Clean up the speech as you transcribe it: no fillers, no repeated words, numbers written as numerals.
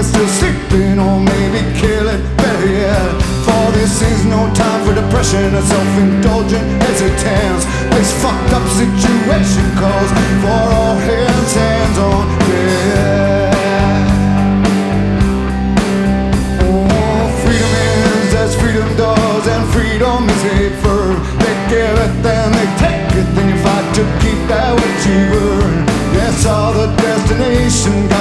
still sleeping, or maybe kill it, better yet. For this is no time for depression or self-indulgent hesitance. This fucked up situation calls for all hands on deck. Oh, freedom is as freedom does, and freedom is made firm. They give it, then they take it, then you fight to keep that what you earn. Yes, all the destination